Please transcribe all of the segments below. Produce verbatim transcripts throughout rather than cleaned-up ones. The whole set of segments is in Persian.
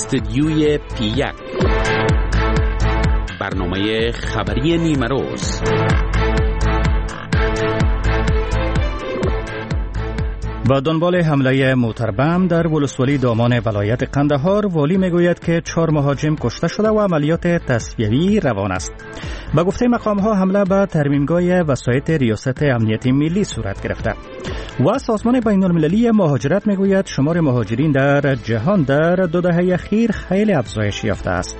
استودیوی پی یک، برنامه خبری نیمه روز. با دنبال حمله موتربم در ولسوالی دامان ولایت قندهار، والی میگوید که چهار مهاجم کشته شده و عملیات تصفیه‌ای روان است. با گفته مقام‌ها حمله به ترمیمگاه وسایط ریاست امنیت ملی صورت گرفته و سازمان بین‌المللی مهاجرت میگوید شمار مهاجرین در جهان در دو دهه اخیر خیلی افزایش یافته است.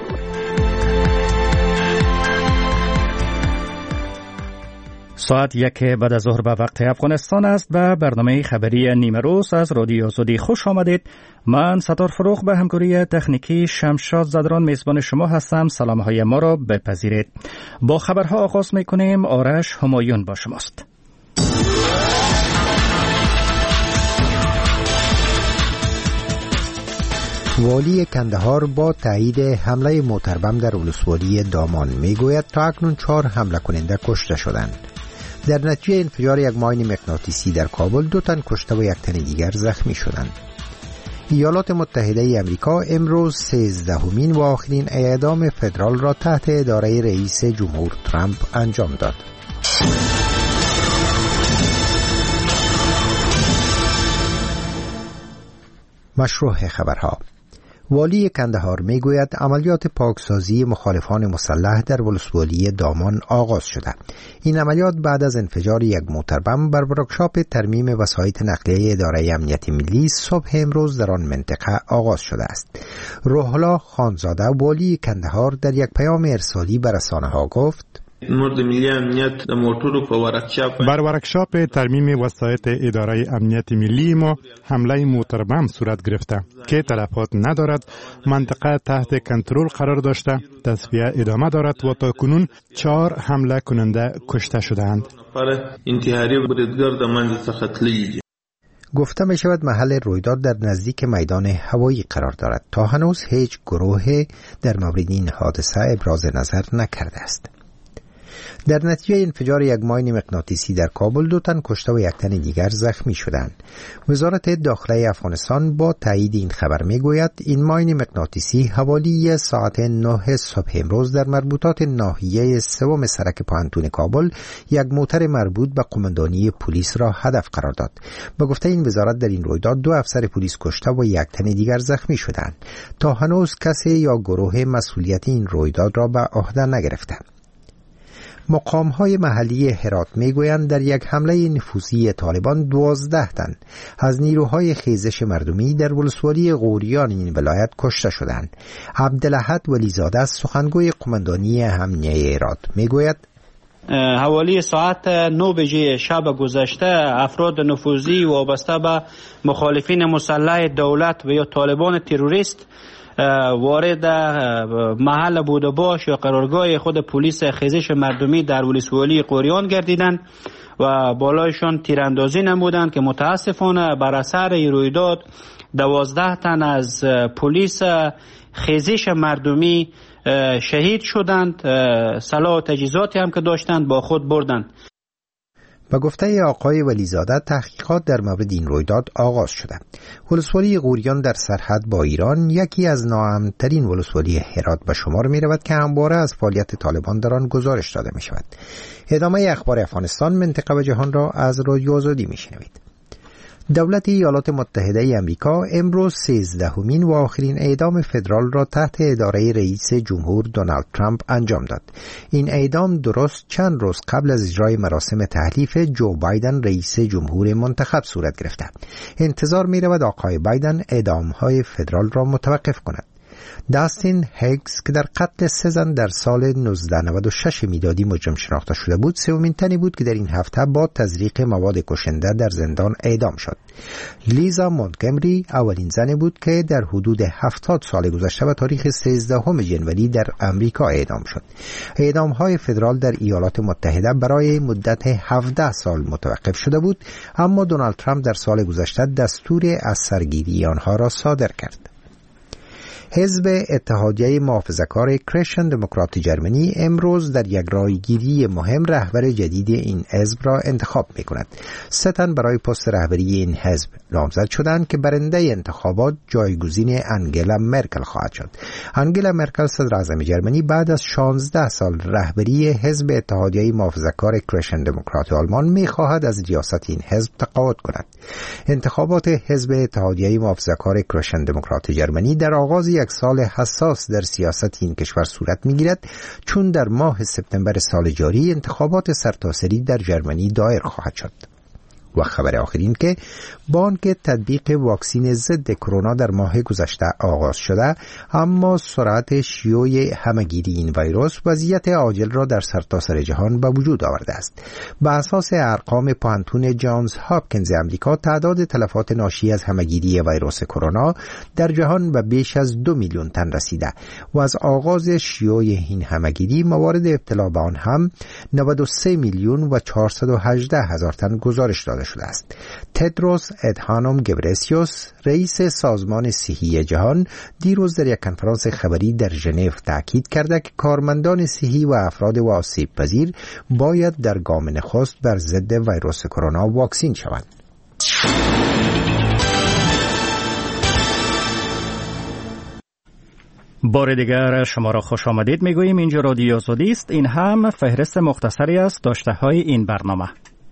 ساعت یک بعد از ظهر به وقت افغانستان است. به برنامه خبری نیمه روز از رادیو آزادی خوش آمدید. من ستار فروغ به همکاری تکنیکی شمشاد زدران میزبان شما هستم. سلام‌های ما را بپذیرید. با خبرها آغاز می‌کنیم. آرش همایون با شماست. والی کندهار با تایید حمله موتربم در ولسوالی دامان میگوید تا اکنون چهار حمله کننده کشته شدند. در نتیجه انفجار یک ماین مغناطیسی در کابل دو تن کشته و یک تن دیگر زخمی شدند. ایالات متحده ای آمریکا امروز سیزدهمین و آخرین اعدام فدرال را تحت اداره رئیس جمهور ترامپ انجام داد. مشروع خبرها. والی کندهار میگوید عملیات پاکسازی مخالفان مسلح در ولسوالی دامان آغاز شده. این عملیات بعد از انفجار یک موتربم بر ورکشاپ ترمیم وسایط نقلیه اداره امنیت ملی صبح امروز در آن منطقه آغاز شده است. روح‌الله خانزاده والی کندهار در یک پیام ارسالی به رسانه‌ها گفت: مورد ملی امنیت د موټرو په ورکشاپ بر ورکشاپ ترمیم وسایط اداره امنیت ملی ما حمله موتربم صورت گرفته که تلفات ندارد. منطقه تحت کنترل قرار داشته. تصفیه ادامه دارد و تا کنون چهار حمله کننده کشته شدند. انتحاری بریدگر د منځ څخه تللی. گفته می شود محل رویداد در نزدیک میدان هوایی قرار دارد. تا هنوز هیچ گروه در مورد این حادثه ابراز نظر نکرده است. در نتیجه انفجار یک ماین مغناطیسی در کابل دو تن کشته و یک تن دیگر زخمی شدند. وزارت داخله افغانستان با تایید این خبر میگوید این ماین مغناطیسی حوالی ساعت نه صبح امروز در مربوطات ناحیه سوم سرک پوهنتون کابل یک موتر مربوط به قماندانی پلیس را هدف قرار داد. با گفته این وزارت در این رویداد دو افسر پلیس کشته و یک تن دیگر زخمی شدند. تا هنوز کسی یا گروه مسئولیت این رویداد را به عهده نگرفته. مقام‌های محلی هرات میگویند در یک حمله نفوذی طالبان دوازده تن از نیروهای خیزش مردمی در ولسوالی غوریان این ولایت کشته شدند. عبدالاحد ولیزاده سخنگوی قماندانی امنیه هرات میگوید: حوالی ساعت نه بجه شب گذشته افراد نفوذی وابسته به مخالفین مسلح دولت و یا طالبان تروریست وارد محل بوده باش یا قرارگاه خود پلیس خیزش مردمی در ولسوالی غوریان گردیدند و بالایشان تیراندازی نمودند که متاسفانه بر اثر رویداد دوازده تن از پلیس خیزش مردمی شهید شدند. سلاح و تجهیزاتی هم که داشتند با خود بردند. با گفته آقای ولیزاده تحقیقات در مورد این رویداد آغاز شده. ولسوالی غوریان در سرحد با ایران یکی از ناامن‌ترین ولسوالی هرات به شمار می رود که همواره از فعالیت طالبان در آن گزارش داده می شود. ادامه اخبار افغانستان، منطقه و جهان را از رادیو آزادی می شنوید. دولت ایالات متحده ای آمریکا امروز سیزدهمین و آخرین اعدام فدرال را تحت اداره رئیس جمهور دونالد ترامپ انجام داد. این اعدام درست چند روز قبل از اجرای مراسم تحلیف جو بایدن رئیس جمهور منتخب صورت گرفته. انتظار می رود آقای بایدن اعدام‌های فدرال را متوقف کند. داستین هیگز که در قتل سه زن در سال نوزده نود و شش میلادی مجرم شناخته شده بود، سومین تنی بود که در این هفته با تزریق مواد کشنده در زندان اعدام شد. لیزا مونتگمری اولین زنی بود که در حدود هفتاد سال گذشته به تاریخ سیزدهم ژانویه در امریکا اعدام شد. اعدام‌های فدرال در ایالات متحده برای مدت هفده سال متوقف شده بود، اما دونالد ترامپ در سال گذشته دستور از سرگیری آنها را صادر کرد. حزب اتحادیه محافظه‌کار کریشن دموکرات جرمنی امروز در یک رایگیری مهم رهبر جدید این حزب را انتخاب می‌کند. سه تن برای پست رهبری این حزب نامزد شدند که برنده انتخابات جایگزین انگلا مرکل خواهد شد. انگلا مرکل صدر اعظم جرمنی بعد از شانزده سال رهبری حزب اتحادیه محافظه‌کار کریشن دموکرات آلمان می‌خواهد از ریاست این حزب تقاعد کند. انتخابات حزب اتحادیه محافظه‌کار کریشن دموکرات جرمنی در آغاز یک سال حساس در سیاست این کشور صورت می‌گیرد، چون در ماه سپتامبر سال جاری انتخابات سرتاسری در جرمنی دایر خواهد شد. و خبر آخرین که بانک تطبیق واکسین ضد کرونا در ماه گذشته آغاز شده، اما سرعت شیوع همه‌گیری این ویروس وضعیت عاجل را در سرتاسر جهان به وجود آورده است. به اساس ارقام پانتون جانز هاپکینز امریکا، تعداد تلفات ناشی از همه‌گیری ویروس کرونا در جهان به بیش از دو میلیون تن رسیده و از آغاز شیوع این همه‌گیری موارد ابتلا به آن هم نود و سه میلیون و چهارصد و هجده هزار تن گزارش داده شده است. تدروس ادهانوم گبرسیوس، رئیس سازمان صحی جهان، دیروز در یک کنفرانس خبری در ژنو تاکید کرده که کارمندان صحی و افراد آسیب پذیر باید در گام نخست بر ضد ویروس کرونا واکسین شوند. بار دیگر شما را خوش آمدید میگوییم. اینجا رادیو آزادی است. این هم فهرست مختصری از داشته های این برنامه.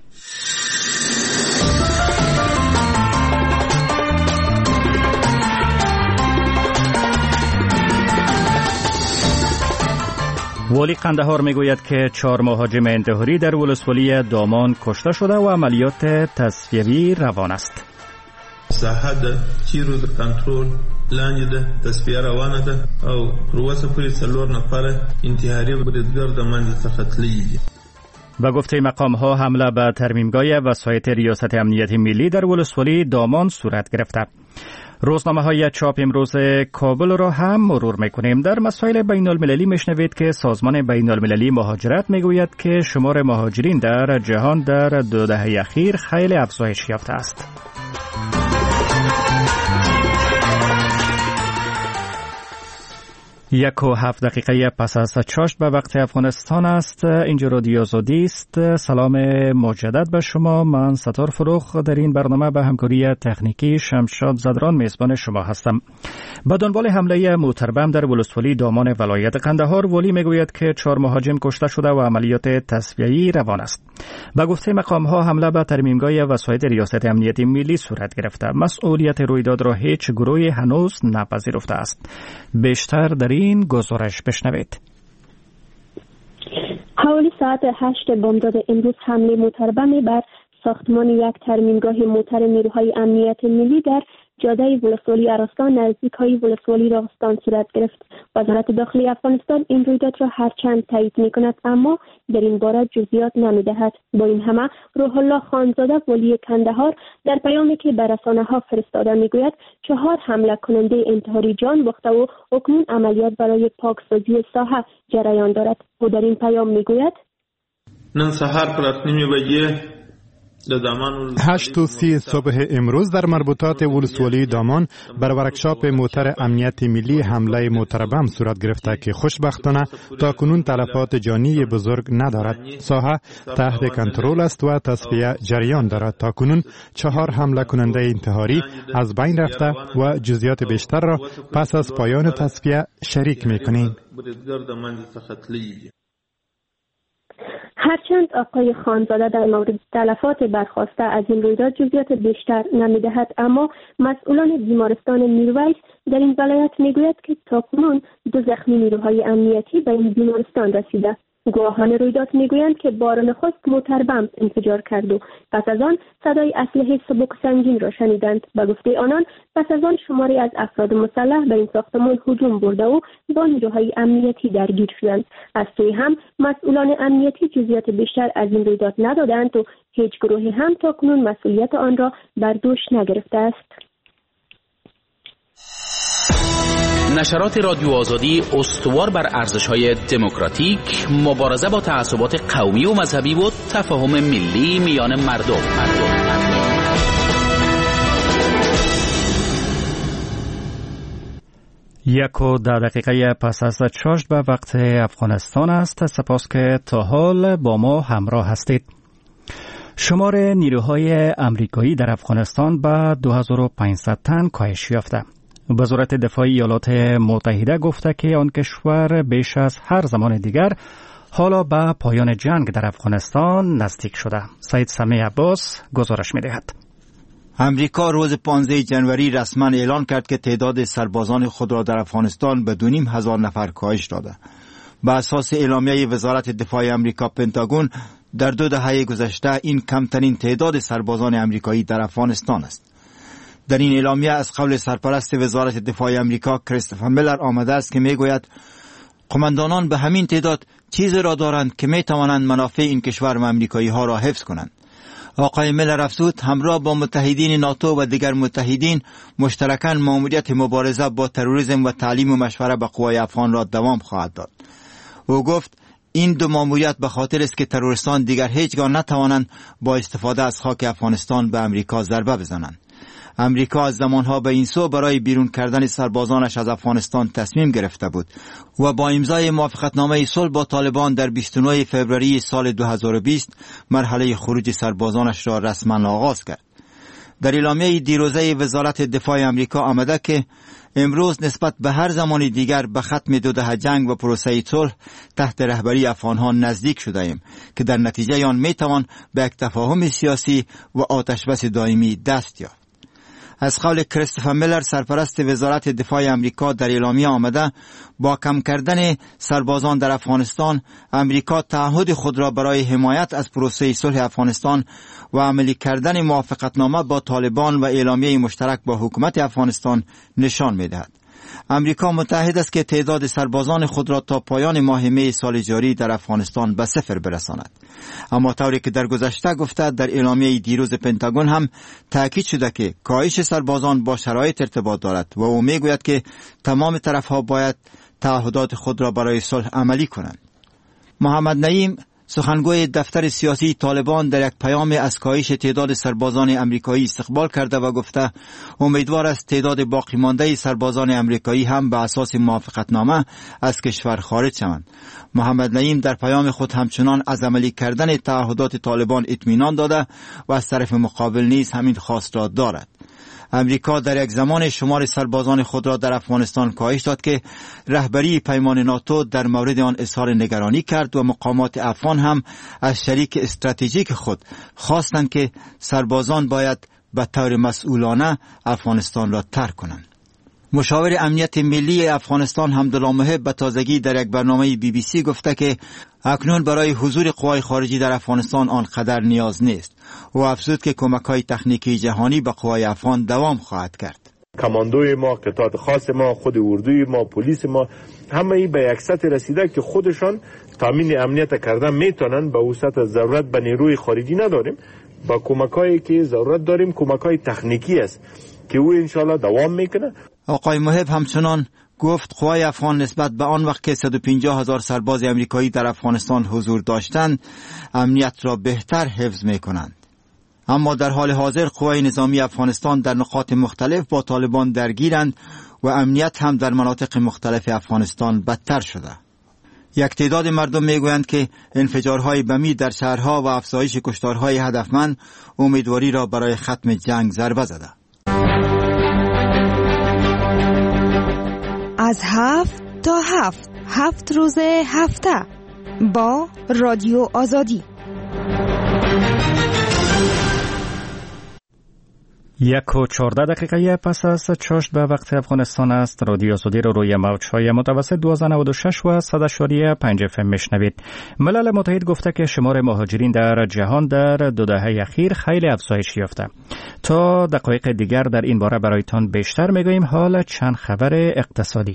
والی قندهار میگوید که چهار مهاجم انتحاری در ولسوالی دامان کشته شده و عملیات تصفیوی روان است. ساحه د چیرو د کنټرول لاندې ده، تصفیه روانه ده او پر اوسه پورې څلور نفر انتحاري بریدګر د منځ څخه تللي دي. به گفته مقام ها حمله به ترمیمگاه وسایط ریاست امنیت ملی در ولسوالی دامان صورت گرفته. روزنامه های چاپ امروز کابل را هم مرور میکنیم. در مسائل بین المللی میشنوید که سازمان بین المللی مهاجرت میگوید که شمار مهاجرین در جهان در دو دهه اخیر خیلی افزایش یافته است. یک و هفت دقیقه پس از چاشت به وقت افغانستان است. اینجا رادیو آزادی است. سلام مجدد به شما. من ستار فروخ در این برنامه به همکاری تکنیکی شمشاد زدران میزبان شما هستم. به دنبال حمله موتربم در ولسوالی دامان ولایت قندهار، والی میگوید که چهار مهاجم کشته شده و عملیات تصفیه‌ای روان است. به گفته مقام ها حمله به ترمیمگاه وسایط ریاست امنیت ملی صورت گرفته. مسئولیت رویداد را هیچ گروهی هنوز نپذیرفته است. بیشتر در این گزارش بشنوید. حوالی ساعت هشت بامداد امروز حمله موتربمی بر ساختمان یک ترمیمگاه موتر نیروهای امنیت ملی در جاده ولسوالی ارستان نزدیک های ولسوالی راستان صورت گرفت. وزارت داخلی افغانستان این رویداد را هرچند تایید می کند اما در این باره جزئیات نمی دهد. با این همه روح الله خانزاده والی کندهار در پیامی که به رسانه ها فرستاده می گوید چهار حمله کننده انتحاری جان باخته و اکنون عملیات برای پاکسازی ساحه جریان دارد. او در این پیام می گوید نن سحر پر اته نیمه بجې هشت و سی صبح امروز در مربوطات ولسوالی دامان بر ورکشاپ موتر امنیت ملی حمله موتربم صورت گرفته که خوشبختانه تا کنون تلفات جانی بزرگ ندارد. ساحه تحت کنترل است و تصفیه جریان دارد. تا کنون چهار حمله کننده انتحاری از بین رفته و جزئیات بیشتر را پس از پایان تصفیه شریک می‌کنیم. هرچند آقای خانزاده در مورد تلفات برخاسته از این رویداد جزئیات بیشتر نمی‌دهد، اما مسئولان بیمارستان میرویس در این ولایت میگوید که تاکنون دو زخمی نیروهای امنیتی به این بیمارستان رسیده. گواهان رویداد میگویند که بار نخست موتر بمب انفجار کرد و پس از آن صدای اسلحه سبک سنگین را شنیدند. به گفته آنان پس از آن شماری از افراد مسلح به این ساختمان هجوم برده و با نیروهای امنیتی درگیر شدند. از سوی هم مسئولان امنیتی جزئیات بیشتر از این رویداد ندادند و هیچ گروهی هم تاکنون مسئولیت آن را بر دوش نگرفته است. نشرات رادیو آزادی استوار بر ارزش‌های دموکراتیک، مبارزه با تعصبات قومی و مذهبی و تفاهم ملی میان مردم. یک و ده دقیقه پس از چاشت به وقت افغانستان است. سپاس که تا حال با ما همراه هستید. شمار نیروهای امریکایی در افغانستان به دو هزار و پانصد تن کاهش یافته. وزارت دفاع ایالات متحده گفته که آن کشور بیش از هر زمان دیگر حالا به پایان جنگ در افغانستان نزدیک شده. سید سمیع عباس گزارش می‌دهد. امریکا روز پانزده جنوری رسما اعلان کرد که تعداد سربازان خود را در افغانستان به دو نیم هزار نفر کاهش داده. بر اساس اعلامیه وزارت دفاع امریکا پنتاگون در دو دهه گذشته این کمترین تعداد سربازان امریکایی در افغانستان است. در این اعلامیه از قول سرپرست وزارت دفاع امریکا کریستوفر میلر آمده است که میگوید قماندانان به همین تعداد چیزی را دارند که می توانند منافع این کشور و امریکایی ها را حفظ کنند. آقای میلر افزود همراه با متحدین ناتو و دیگر متحدین مشترکاً مأموریت مبارزه با تروریسم و تعلیم و مشوره به قوای افغان را دوام خواهد داد. او گفت این دو مأموریت به خاطر است که تروریستان دیگر هیچگاه نتوانند با استفاده از خاک افغانستان به امریکا ضربه بزنند. امریکا از زمانها به این سو برای بیرون کردن سربازانش از افغانستان تصمیم گرفته بود و با امضای موافقتنامه صلح با طالبان در بیست و نه فوریه سال دو هزار و بیست مرحله خروج سربازانش را رسما آغاز کرد. در اعلامیه دیروزه وزارت دفاع امریکا آمده که امروز نسبت به هر زمان دیگر به ختم دو دهه جنگ و پروسه صلح تحت رهبری افغانها نزدیک شده ایم که در نتیجه آن می توان به یک تفاهم سیاسی و آتشبس دائمی دست یافت. از قول کریستوفر میلر سرپرست وزارت دفاع امریکا در اعلامیه آمده با کم کردن سربازان در افغانستان امریکا تعهد خود را برای حمایت از پروسه صلح افغانستان و عملی کردن موافقتنامه با طالبان و اعلامیه مشترک با حکومت افغانستان نشان می‌دهد. امریکا متحد است که تعداد سربازان خود را تا پایان ماه می سال جاری در افغانستان به صفر برساند. اما طوری که در گذشته گفته در اعلامیه دیروز پنتاگون هم تاکید شده که کاهش سربازان با شرایط ارتباط دارد و او میگوید که تمام طرفها باید تعهدات خود را برای صلح عملی کنند. محمد نعیم سخنگوی دفتر سیاسی طالبان در یک پیام از کاهش تعداد سربازان امریکایی استقبال کرده و گفته امیدوار است تعداد باقی مانده سربازان امریکایی هم به اساس موافقتنامه از کشور خارج شوند. محمد نعیم در پیام خود همچنان از عملی کردن تعهدات طالبان اطمینان داده و از طرف مقابل نیز همین خواست را دارد. امریکا در یک زمان شمار سربازان خود را در افغانستان کاهش داد که رهبری پیمان ناتو در مورد آن اظهار نگرانی کرد و مقامات افغان هم از شریک استراتژیک خود خواستند که سربازان باید به طور مسئولانه افغانستان را ترک کنند. مشاور امنیت ملی افغانستان حمدالله محب به تازگی در یک برنامه بی بی سی گفته که اکنون برای حضور قوای خارجی در افغانستان آنقدر نیاز نیست و افزود که کمک‌های تکنیکی جهانی به قوای افغان دوام خواهد کرد. کماندوی ما، قطعات خاص ما، خود اردوی ما، پلیس ما، همه ای به یک سطح رسیده که خودشان تامین امنیت کردن میتونن. به وسط ضرورت به نیروی خارجی نداریم، با کمک‌هایی که ضرورت داریم کمک‌های تکنیکی است که او انشالله دوام میکنه. آقای محب همچنان گفت قوای افغان نسبت به آن وقت که صد و پنجاه هزار سرباز امریکایی در افغانستان حضور داشتند امنیت را بهتر حفظ میکنند. اما در حال حاضر قوای نظامی افغانستان در نقاط مختلف با طالبان درگیرند و امنیت هم در مناطق مختلف افغانستان بدتر شده. یک تعداد مردم میگویند که انفجارهای بمی در شهرها و افزایش کشتارهای هدفمند امیدواری را برای ختم جنگ ضربه زده. از هفت تا هفت هفت روز هفته با رادیو آزادی. یک و چهارده دقیقه پس از چاشت به وقت افغانستان است. رادیو آزادی رو روی موج‌های متوسط دویست و نود و شش و صد و پنج اف ام میشنوید. ملل متحد گفته که شمار مهاجرین در جهان در دو دهه اخیر خیلی افزایش یافته. تا دقایق دیگر در این باره برایتان بیشتر میگوییم. حالا چند خبر اقتصادی.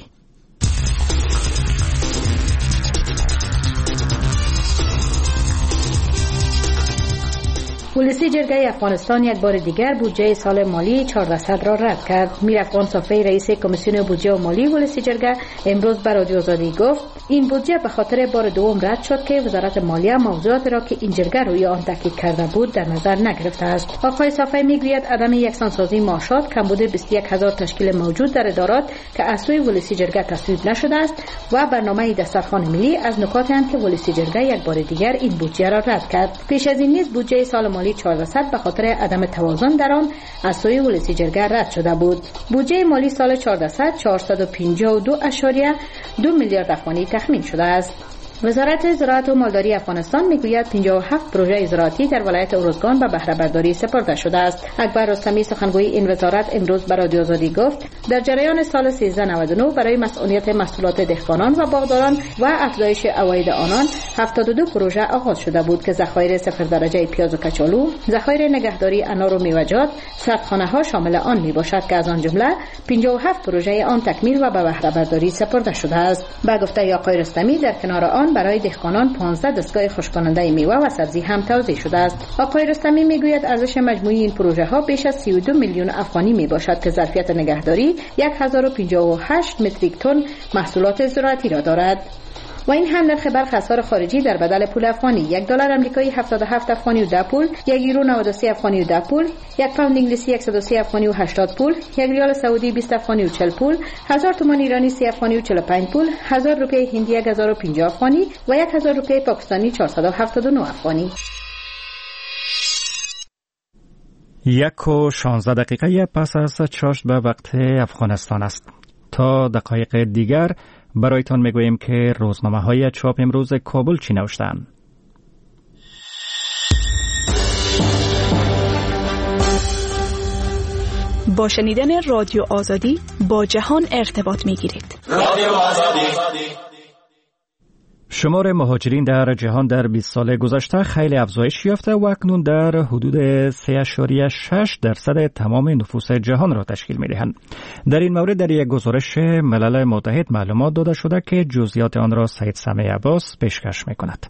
ولسی جرگه افغانستان یک بار دیگر بودجه سال مالی چهارصد را رد کرد. میر افغان صافی رئیس کمیسیون بودجه و مالی ولسی جرگه امروز به رادیو آزادی گفت این بودجه به خاطر بار دوم رد شد که وزارت مالیه موضوعات را که این جرگه روی آن تاکید کرده بود در نظر نگرفته است. آقای صافی میگوید عدم یکسانسازی معاشات، کمبود بیست و یک هزار تشکیل موجود در ادارات که از سوی ولسی جرگه تصویب نشده است و برنامه دسترخوان ملی از نکاتی اند که ولسی جرگه یک بار دیگر این بودجه را رد کرد. پیش از این نیز بودجه سال مالی چهارصد به خاطر عدم توازن در آن از سوی ولسی جرگه رد شده بود. بودجه مالی سال چهارصد چهارصد و پنجاه و دو اشاریه دو میلیارد افغانی تخمین شده است. وزارت زراعت و مالداری افغانستان میگوید پنجاه و هفت پروژه زراعتی در ولایت ارزگان به بهره برداری سپرده شده است. اکبر رستمی سخنگوی این وزارت امروز به رادیو آزادی گفت در جریان سال سیزده نود و نه برای مسئولیت محصولات دهقانان و باغداران و افزایش عواید آنان هفتاد و دو پروژه آغاز شده بود که ذخایر صفر درجه پیاز و کچالو، ذخایر نگهداری انار و میوه‌جات، سردخانه ها شامل آن میباشد که از آن جمله پنجاه و هفت پروژه آن تکمیل و به بهره برداری سپرده شده است. به گفته آقای رستمی در کنار آن برای دهقانان پانزده دستگاه خشک‌کننده میوه و سبزی هم توزیع شده است. آقای رستمی میگوید ارزش مجموعی این پروژه ها بیش از سی و دو میلیون افغانی می باشد که ظرفیت نگهداری هزار و پنجاه و هشت متریک تن محصولات زراعتی را دارد. و این هم نرخ برخی اسعار خارجی در بدل پول افغانی: یک دلار آمریکایی هفتاد و هفت افغانی و ده پول، یک یورو نود و سه افغانی و ده پول، یک پوند انگلیسی صد و سه افغانی و هشتاد پول، یک ریال سعودی بیست افغانی و چهل پول، هزار تومان ایرانی سه افغانی و چهل و پنج پول، هزار روپیه هندی هزار و پنجاه افغانی و یک هزار روپیه پاکستانی چهارصد و هفتاد و نه افغانی. یک و شانزده دقیقه پس از چاشت به وقت افغانستان است. تا دقایق دیگر برایتان میگوییم که روزنامه های چاپ امروز کابل چی نوشتند. با شنیدن رادیو آزادی با جهان ارتباط میگیرید. رادیو آزادی. شمار مهاجرین در جهان در بیست سال گذشته خیلی افزایش یافته و اکنون در حدود سه ممیز شش درصد تمام نفوس جهان را تشکیل می‌دهند. در این مورد در یک گزارش ملل متحد معلومات داده شده که جزئیات آن را سید سمیع عباس پیشکش می‌کند.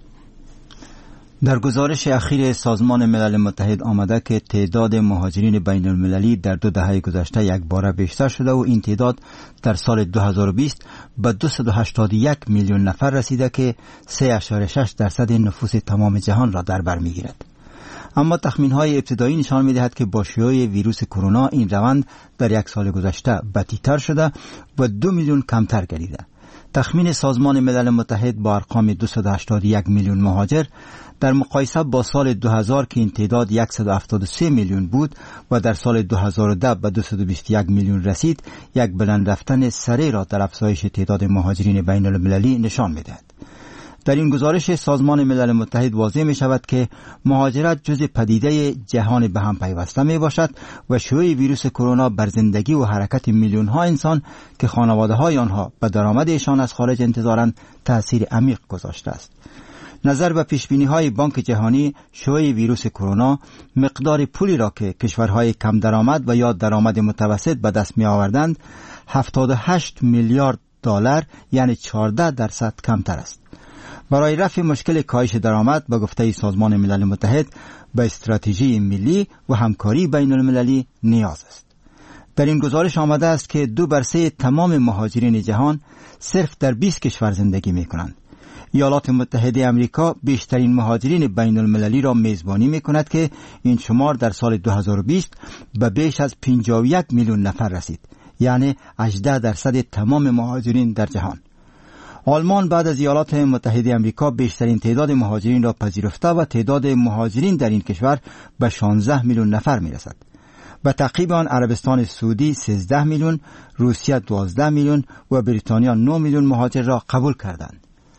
در گزارش اخیر سازمان ملل متحد آمده که تعداد مهاجرین بین المللی در دو دهه گذشته یک باره بیشتر شده و این تعداد در سال دو هزار و بیست به دویست و هشتاد و یک میلیون نفر رسیده که سه ممیز شش درصد نفوس تمام جهان را در بر میگیرد. اما تخمین‌های ابتدایی نشان می‌دهد که با شیوع ویروس کرونا این روند در یک سال گذشته بدتر شده و دو میلیون کمتر گردیده. تخمین سازمان ملل متحد با ارقام دویست و هشتاد و یک میلیون مهاجر در مقایسه با سال دو هزار که این تعداد صد و هفتاد و سه میلیون بود و در سال دو هزار و ده به دویست و بیست و یک میلیون رسید، یک بلند رفتن سریع را در افزایش تعداد مهاجرین بین المللی نشان می‌دهد. در این گزارش سازمان ملل متحد واضح می شود که مهاجرت جزء پدیده جهان به هم پیوسته می باشد و شیوع ویروس کرونا بر زندگی و حرکت میلیون ها انسان که خانواده های آنها به درآمدشان از خارج انتظارند تأثیر عمیق گذاشته است. نظر به پیشبینی های بانک جهانی، شیوع ویروس کرونا مقدار پولی را که کشورهای کم درآمد و یا درآمد متوسط به دست می آوردند هفتاد و هشت میلیارد دلار یعنی چهارده درصد کمتر است. برای رفع مشکل کاهش درآمد به گفته سازمان ملل متحد به استراتژی ملی و همکاری بین المللی نیاز است. در این گزارش آمده است که دو بر سه تمام مهاجرین جهان صرف در بیست کشور زندگی می کنند. ایالات متحده آمریکا بیشترین مهاجرین بین المللی را میزبانی می کند که این شمار در سال دو هزار و بیست به بیش از پنجاه و یک میلیون نفر رسید، یعنی هجده درصد تمام مهاجرین در جهان. آلمان بعد از ایالات متحده آمریکا بیشترین تعداد مهاجرین را پذیرفته و تعداد مهاجرین در این کشور به شانزده میلیون نفر می رسد. به تعقیب آن عربستان سعودی سیزده میلیون، روسیه دوازده میلیون و بریتانیا نه میلیون مهاجر را قبول کردند.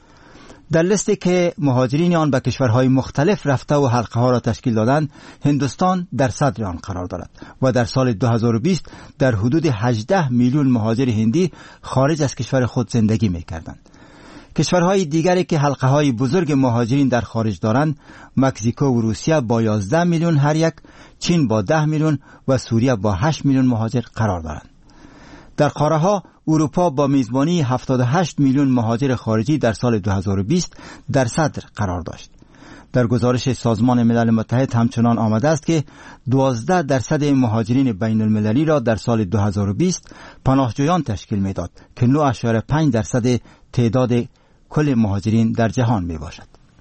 در لیستی که مهاجرین آن به کشورهای مختلف رفته و حلقه ها را تشکیل دادند، هندوستان در صدر آن قرار دارد و در سال دو هزار و بیست در حدود هجده میلیون مهاجر هندی خارج از کشور خود زندگی می کردند. کشورهای دیگری که حلقه های بزرگ مهاجرین در خارج دارند، مکزیکو و روسیه با یازده میلیون هر یک، چین با ده میلیون و سوریه با هشت میلیون مهاجر قرار دارند. در قاره ها اروپا با میزبانی هفتاد و هشت میلیون مهاجر خارجی در سال دو هزار و بیست در صدر قرار داشت. در گزارش سازمان ملل متحد همچنان آمده است که دوازده درصد مهاجرین بین المللی را در سال دو هزار و بیست پناهجویان تشکیل میداد که نه اشاره پنج درصد تعداد کل مهاجرین در جهان می باشد.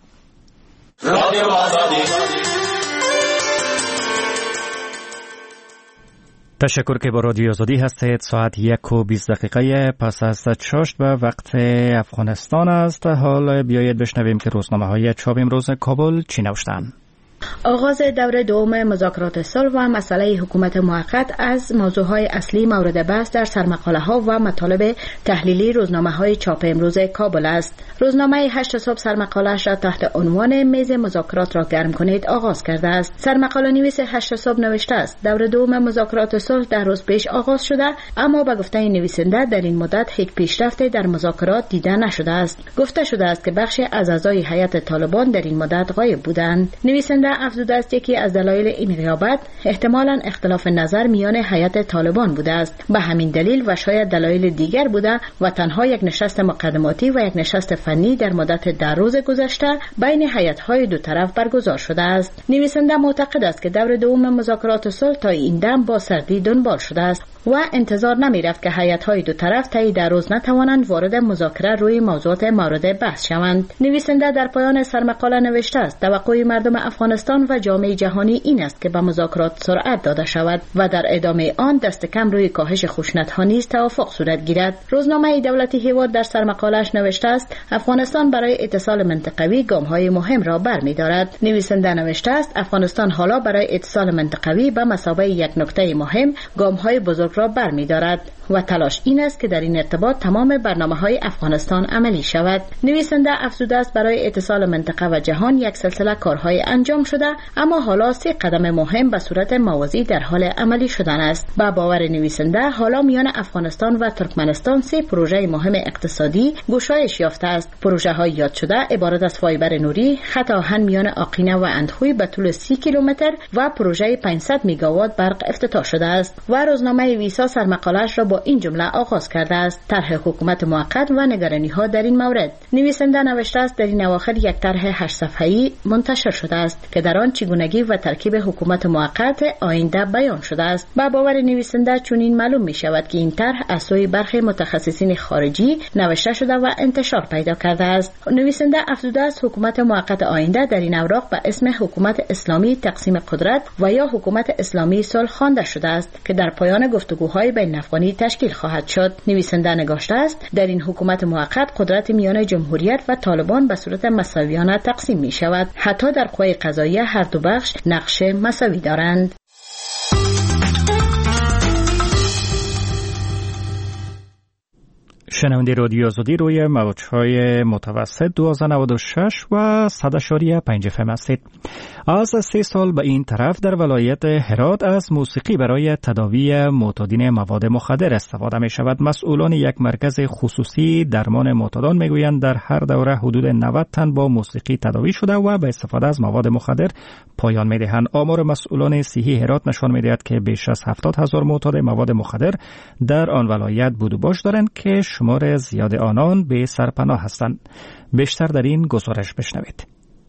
تشکر که با رادیو آزادی هستید. ساعت یک و بیست دقیقه پس از چاشت به وقت افغانستان است. حال بیایید بشنویم که روزنامه های چاپ امروز کابل چی نوشتند. آغاز دور دوم مذاکرات صلح و مسئله حکومت موقت از موضوعهای اصلی مورد بحث در سرمقاله ها و مطالب تحلیلی روزنامه های چاپ امروز کابل است. روزنامه هشت صبح سرمقاله‌اش را تحت عنوان میز مذاکرات را گرم کنید آغاز کرده است. سرمقاله نویس هشت صبح نوشته است دور دوم مذاکرات صلح در روز پیش آغاز شده، اما به گفته نویسنده در این مدت هیچ پیشرفتی در مذاکرات دیده نشده است. گفته شده است که بخشی از اعضای هیئت طالبان در این مدت غایب بودند. نویسنده افزوده است یکی از دلایل این غیابت احتمالاً اختلاف نظر میان هیئت طالبان بوده است. به همین دلیل و شاید دلایل دیگر بوده و تنها یک نشست مقدماتی و یک نشست فنی در مدت ده روز گذشته بین هیئت‌های دو طرف برگزار شده است. نویسنده معتقد است که دور دوم مذاکرات صلح تا این دم با سردی دنبال شده است و انتظار نمی‌رفت که هیئت‌های دو طرف تا در روز نتوانند وارد مذاکره روی موضوعات مورد بحث شوند. نویسنده در پایان سرمقاله نوشته است توقع مردم افغانستان و جامعه جهانی این است که به مذاکرات سرعت داده شود و در ادامه آن دست کم روی کاهش خشونت‌ها نیز توافق صورت گیرد. روزنامه دولتی هیواد در سرمقاله‌اش نوشته است افغانستان برای اتصال منطقوی گام‌های مهم را برمی‌دارد. نویسنده نوشته است افغانستان حالا برای اتصال منطقوی به مثابه یک نکته مهم گام‌های بزرگ را برمی‌دارد و تلاش این است که در این ارتباط تمام برنامه‌های افغانستان عملی شود. نویسنده افزوده است برای اتصال منطقه و جهان یک سلسله کارهای انجام شده، اما حالا سه قدم مهم به صورت موازی در حال عملی شدن است. با باور نویسنده حالا میان افغانستان و ترکمنستان سه پروژه مهم اقتصادی گشایش یافته است. پروژه‌های یاد شده عبارت از فایبر نوری، خط آهن میان آقینه و اندخوی به طول سی کیلومتر و پروژه پانصد مگاوات برق افتتاح شده است. و روزنامه ویسا سرمقاله‌اش را با این جمله آغاز کرده است: طرح حکومت موقت و نگرانی‌ها در این مورد. نویسنده نوشته است در این اواخر یک طرح هشت صفحه‌ای منتشر شده است که در آن چگونگی و ترکیب حکومت موقت آینده بیان شده است. با باور نویسنده چنین معلوم می شود که این طرح از سوی برخی متخصصین خارجی نوشته شده و انتشار پیدا کرده است. نویسنده افزوده است حکومت موقت آینده در این اوراق به اسم حکومت اسلامی تقسیم قدرت و یا حکومت اسلامی صلح خوانده شده است که در پایان گفتگوهای بین افغانی تشکیل خواهد شد. نویسنده نگاشته است در این حکومت موقت قدرت میان جمهوریت و طالبان به صورت مساویانه تقسیم می شود. حتی در قوه قضاییه هر دو بخش نقش مساوی دارند. شنونده رادیو آزادی روی موج‌های متوسط دویست و نود و شش و صد و پنج اف ام هستید. از سه سال به این طرف در ولایت هرات از موسیقی برای تداوی معتادین مواد مخدر استفاده می شود. مسئولان یک مرکز خصوصی درمان معتادان می گویند در هر دوره حدود نود تن با موسیقی تداوی شده و به استفاده از مواد مخدر پایان می دهند. آمار مسئولان صحی هرات نشان می دهد که بیش از هفتاد هزار معتاد مواد مخدر در آن ولایت بود و باش دارند که شمار زیاد آنان به سرپناه هستند. بیشتر در این گزارش بشنوید.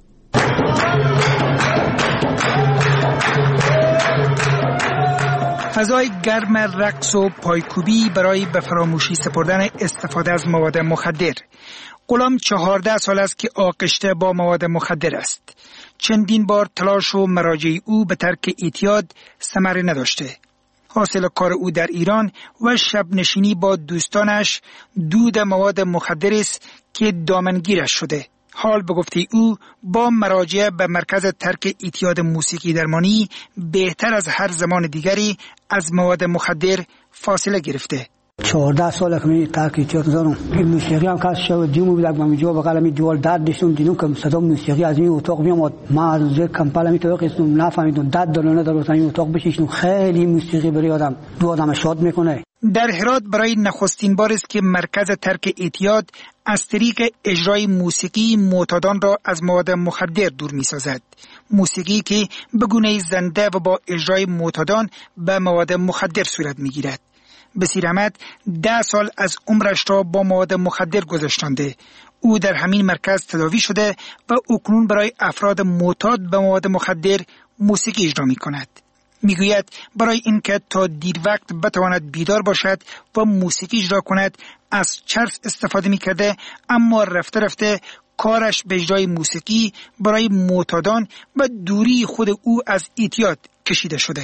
فضای گرم رقص و پایکوبی برای به فراموشی سپردن استفاده از مواد مخدر. غلام چهارده سال است که آغشته با مواد مخدر است. چندین بار تلاش و مراجع او به ترک اعتیاد ثمر نداشته. حاصل کار او در ایران و شب نشینی با دوستانش دود مواد مخدر است که دامنگیرش شده. حال به گفته او با مراجعه به مرکز ترک اعتیاد موسیقی درمانی بهتر از هر زمان دیگری از مواد مخدر فاصله گرفته. چهارده سال که من ترک اعتیاد زدم. این موسیقی هم کاش شو دیمو بود من جو بغل می دیوال داد داشتم دیدم که صدا موسیقی از این اتاق میاد. ما از زیر کمپالا می تو قسم نفهمیدم داد دلونه در این اتاق بشینم. خیلی موسیقی برای آدم دو آدم شاد میکنه. در هرات برای نخستین بار است که مرکز ترک اعتیاد از طریق اجرای موسیقی معتادان را از مواد مخدر دور می سازد. موسیقی که به گونه زنده و با اجرای معتادان به مواد مخدر صورت می گیرد. بصیر احمد ده سال از عمرش را با مواد مخدر گذشتانده. او در همین مرکز تداوی شده و اکنون برای افراد معتاد به مواد مخدر موسیقی اجرا می کند. می گوید برای اینکه تا دیر وقت بتواند بیدار باشد و موسیقی اجرا کند از چرس استفاده می کرده، اما رفته رفته کارش به اجرای موسیقی برای معتادان و دوری خود او از اعتیاد کشیده شده.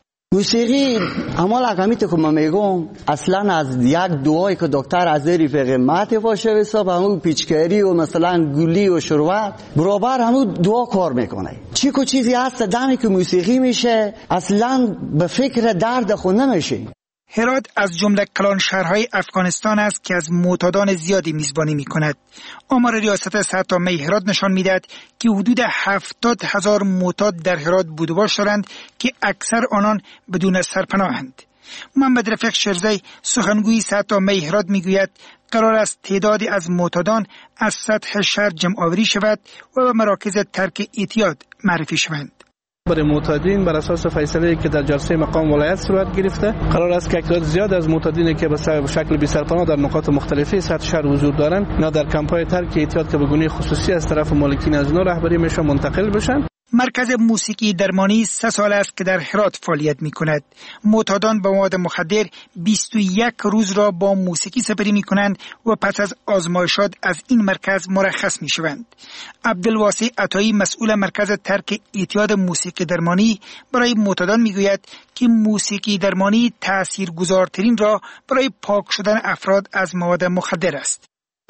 موسیقی اما لقمیت که من میگم اصلا از یک دعایی که دکتر از رفیق مات باشه حساب همون پیچکاری و مثلا گلی و شروعات برابر همون دعا کار میکنه. چی کو چیزی هست دمی که موسیقی میشه اصلا به فکر درد خود نمیشه. هرات از جمله کلان شهرهای افغانستان است که از معتادان زیادی میزبانی میکند. آمار ریاست صحت عامه هرات نشان میدهد که حدود هفتاد هزار معتاد در هرات بود و باش دارند که اکثر آنان بدون سرپناهند. محمد رفیق شرزی سخنگوی صحت عامه هرات میگوید قرار است تعدادی از معتادان از سطح شهر جمع آوری شود و به مراکز ترک اعتیاد معرفی شوند. برای معتادین بر اساس فیصله که در جلسه مقام ولایت صورت گرفته قرار است که تعداد زیاد از معتادین که به شکل بی سرپناه در نقاط مختلفی سطح شهر حضور دارند اینا در کمپ‌های ترک اعتیاد که به گونه خصوصی از طرف مالکین از نو رهبری میشه منتقل بشن. مرکز موسیقی درمانی سه سال است که در هرات فعالیت می کند. معتادان با مواد مخدر بیست و یک روز را با موسیقی سپری می کنند و پس از آزمایشات از این مرکز مرخص می شوند. عبدالواسع عطایی مسئول مرکز ترک اعتیاد موسیقی درمانی برای معتادان می گوید که موسیقی درمانی تاثیرگذارترین را برای پاک شدن افراد از مواد مخدر است.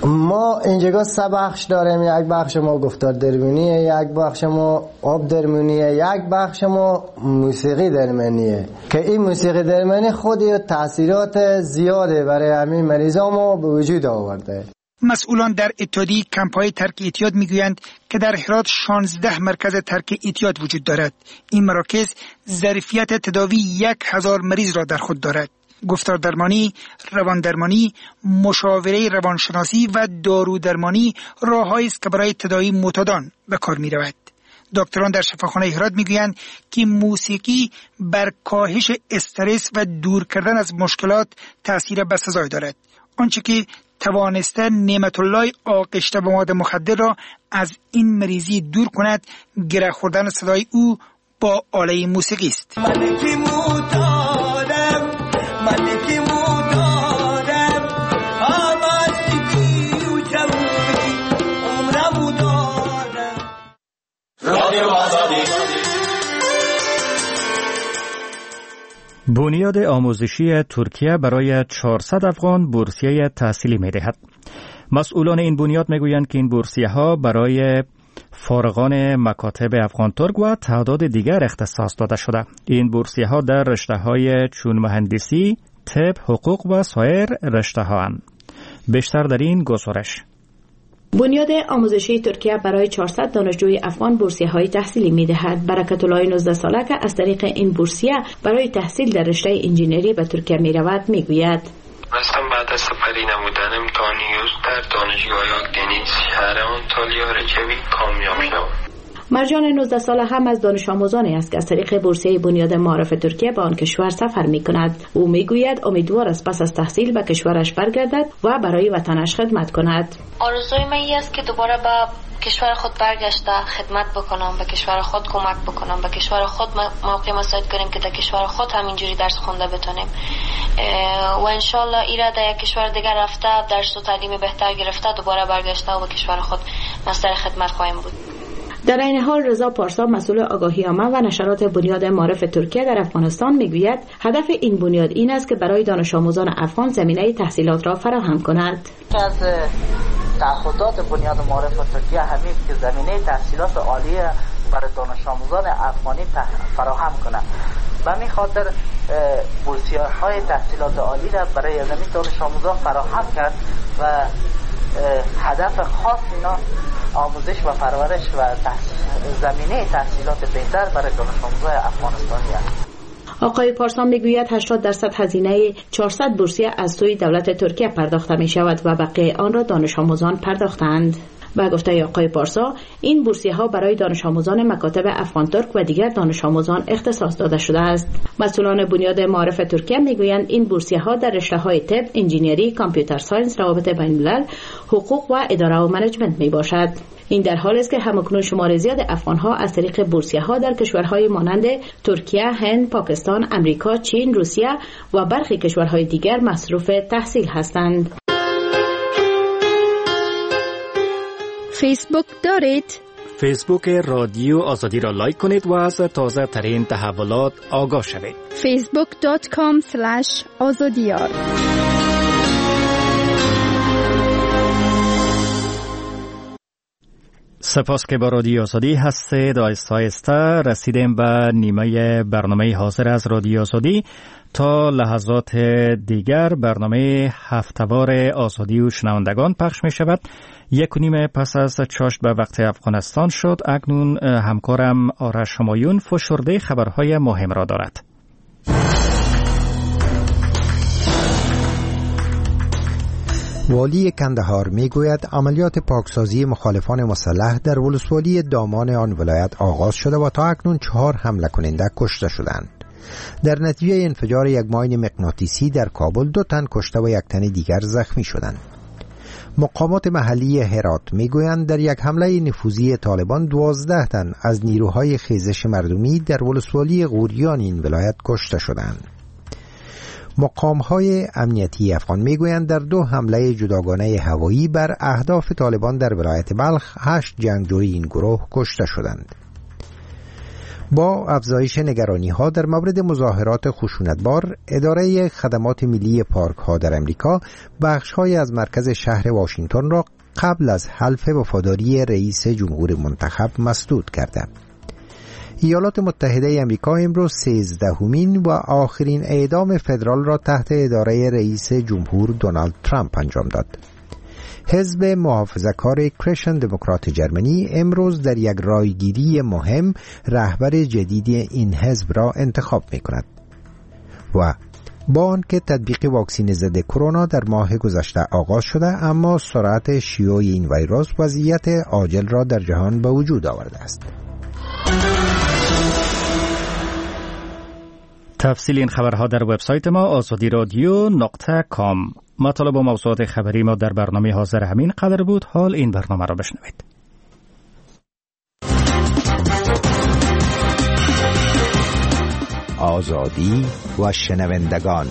ما اینجا سه بخش داریم. یک بخش ما گفتار درمانیه، یک بخش ما آب درمانیه، یک بخش ما موسیقی درمانیه که این موسیقی درمانی خودی تاثیرات زیاده برای همین مریضا ما به وجود آورده. مسئولان در اتحادیه کمپ‌های ترک اعتیاد میگویند که در هرات شانزده مرکز ترک اعتیاد وجود دارد. این مراکز ظرفیت تداوی یک هزار مریض را در خود دارد. گفتار درمانی، روان درمانی، مشاوره روانشناسی و دارو درمانی راههایی است که برای تداوی معتادان به کار می رود. دکتران در شفاخانه هرات می گویند که موسیقی بر کاهش استرس و دور کردن از مشکلات تأثیر بسزای دارد. آنچه که توانسته نعمت الله آغشته به مواد مخدر را از این مریضی دور کند، گره خوردن صدای او با آله موسیقی است. ملکی مودارم آمازی و جوونی عمرمو دارم. رادیو آزادی. بنیاد آموزشی ترکیه برای چهارصد افغان بورسیه تحصیلی می‌دهد. مسئولان این بنیاد میگویند که این بورسیه ها برای فارغان مکاتب افغان ترک و تعداد دیگر اختصاص داده شده. این بورسیه ها در رشته های چون مهندسی، طب، حقوق و سایر رشته ها اند. بیشتر در این گزارش. بنیاد آموزشی ترکیه برای چهارصد دانشجوی افغان بورسیه های تحصیلی می دهد. برکت الله نوزده ساله که از طریق این بورسیه برای تحصیل در رشته انجینری به ترکیه می رود می گوید خواستم بعد از سپری نمودنم تا نیوز در دانشگاه دنیز شهر آنتالیا رجوی کامیاب شد. مرجان نوزده ساله هم از دانش آموزانی است که از طریق بورسیه بنیاد معارف ترکیه به آن کشور سفر می کند. او می گوید امیدوار است پس از تحصیل به کشورش برگردد و برای وطنش خدمت کند. آرزوی من این است که دوباره به کشور خود برگشته خدمت بکنم، به کشور خود کمک بکنم، به کشور خود موقع مساعد کنیم که در کشور خود همینجوری درس خونده بتونیم و انشالله ایره در یک کشور دیگر رفته درس و تعلیم بهتر گرفته دوباره برگشته و به کشور خود مصدر خدمت خواهیم بود. در این حال رضا پارسا مسئول آگاهی عامه و نشرات بنیاد معارف ترکیه در افغانستان میگوید هدف این بنیاد این است که برای دانش آموزان افغان زمینه تحصیلات را فراهم کند. از تعهدات بنیاد معارف ترکیه همین که زمینه تحصیلات عالیه برای دانش آموزان افغانی فراهم کند. و می خاطر بورسیه‌های تحصیلات عالی را برای زمین دانش آموزان فراهم کرد و هدف خاص اینا آموزش و پرورش و زمینه تحصیلات بهتر برای دانش آموزان افغانستانی است. آقای پارسان میگوید هشتاد درصد هزینه چهارصد بورسیه از سوی دولت ترکیه پرداخته می شود و بقیه آن را دانش آموزان پرداختند. و گفته آقای پارسا این بورسیه ها برای دانش آموزان مکاتب افغان ترک و دیگر دانش آموزان اختصاص داده شده است. مسئولان بنیاد معارف ترکیه میگویند این بورسیه ها در رشته های طب، انجینیری، کامپیوتر ساینس، روابط بین الملل، حقوق و اداره و منیجمنت می باشد. این در حالی است که همکنون شمار زیاد افغان ها از طریق بورسیه ها در کشورهای مانند ترکیه، هند، پاکستان، امریکا، چین، روسیه و برخی کشورهای دیگر مصروف تحصیل هستند. فیسبوک دارید؟ فیسبوک رادیو آزادی را لایک کنید و از تازه ترین تحولات آگاه شوید. فیسبوک دات کام اسلش آزادیار. سپاس که با رادیو آزادی هستید. آیسته آیسته رسیدیم به نیمه برنامه حاضر از رادیو آزادی. تا لحظات دیگر برنامه هفته‌وار آزادی و شنوندگان پخش می شود. یک و نیم پس از چاشت به وقت افغانستان شد. اکنون همکارم آرش همایون فشرده خبرهای مهم را دارد. والی کندهار میگوید عملیات پاکسازی مخالفان مسلح در ولسوالی دامان آن ولایت آغاز شده و تا اکنون چهار حمله کننده کشته شدند. در نتیجه انفجار یک ماین مغناطیسی در کابل دو تن کشته و یک تن دیگر زخمی شدند. مقامات محلی هرات میگویند در یک حمله نفوذی طالبان دوازده تن از نیروهای خیزش مردمی در ولسوالی غوریان این ولایت کشته شدند. مقام‌های امنیتی افغان میگویند در دو حمله جداگانه هوایی بر اهداف طالبان در ولایت بلخ هشت جنگجوی این گروه کشته شدند. با افزایش نگرانی‌ها در مورد مظاهرات خشونتبار، اداره خدمات ملی پارک‌ها در امریکا بخش‌های از مرکز شهر واشنگتن را قبل از حلف وفاداری رئیس جمهور منتخب مسدود کرده. ایالات متحده امریکا امروز سیزدهمین و آخرین اعدام فدرال را تحت اداره رئیس جمهور دونالد ترامپ انجام داد. حزب محافظه‌کار کریشن دموکرات جرمنی امروز در یک رایگیری مهم رهبر جدید این حزب را انتخاب می‌کند. و با آنکه تطبیق واکسن ضد کرونا در ماه گذشته آغاز شده، اما سرعت شیوع این ویروس وضعیت عاجل را در جهان به وجود آورده است. تفصیل این خبرها در وبسایت ما آزادی رادیو نقطه کام. مطالب و موضوعات خبری ما در برنامه حاضر همین قدر بود. حال این برنامه را بشنوید. آزادی و شنوندگان.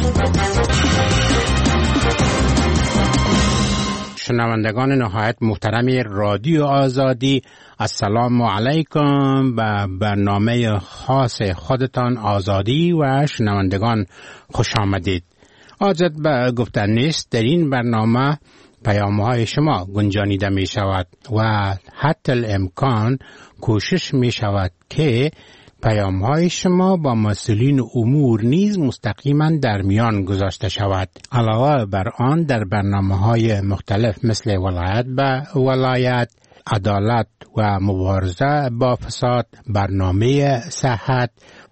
شنوندگان نهایت محترم رادیو آزادی، السلام علیکم. به برنامه خاص خودتان آزادی و شنوندگان خوش آمدید. عادت به گفتن نیست در این برنامه پیام‌های شما گنجانیده می شود و حتی الامکان کوشش می شود که پیام‌های شما با مسئولین امور نیز مستقیما در میان گذاشته شود. علاوه بر آن در برنامه‌های مختلف مثل ولایت به ولایت، عدالت و مبارزه با فساد، برنامه صحت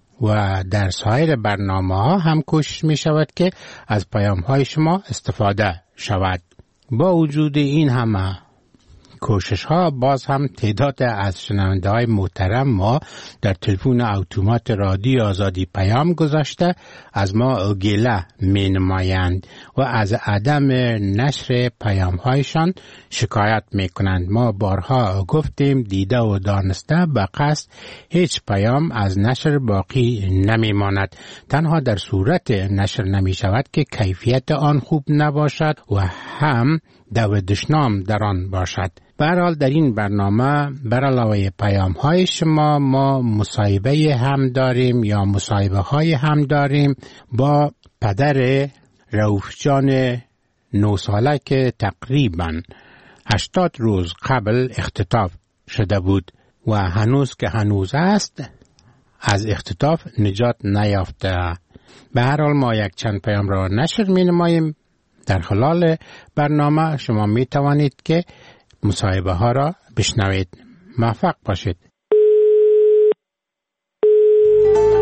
و در سایر برنامه‌ها هم کوشش می شود که از پیام‌های شما استفاده شود. با وجود این همه کوشش ها باز هم تعداد از شنونده های محترم ما در تلفن اتومات رادیو آزادی پیام گذاشته از ما گله می نمایند و از عدم نشر پیام هایشان شکایت می کنند. ما بارها گفتیم دیده و دانسته به قصد هیچ پیام از نشر باقی نمی ماند. تنها در صورت نشر نمی شود که کیفیت آن خوب نباشد و هم دو دشنام در آن باشد. به هر حال در این برنامه بر علاوه پیام های شما ما مصاحبه هم داریم یا مصاحبه های هم داریم با پدر رؤوف جان نه ساله که تقریبا هشتاد روز قبل اختطاف شده بود و هنوز که هنوز است از اختطاف نجات نیافته. به هر حال ما یک چند پیام را نشر می نماییم. در خلال برنامه شما می توانید که مصاحبه ها را بشنوید. موفق باشید.